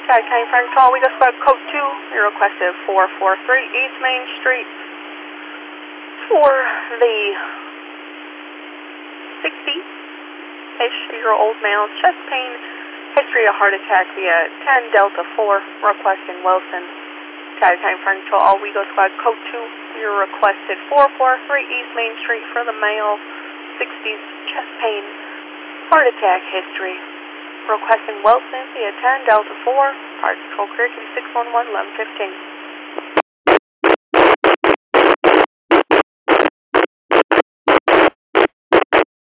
Came from Patrol, we just got code 2. You requested 443 East Main Street for the 60-ish-year-old male, chest pain, history of heart attack via 10 Delta 4, requesting Wilson. Came from Patrol, Wego Squad code 2. You requested 443 East Main Street for the male, 60s, chest pain, heart attack history. Requesting Wilson via 10 Delta 4, Parts Control Curriculum 611 1115.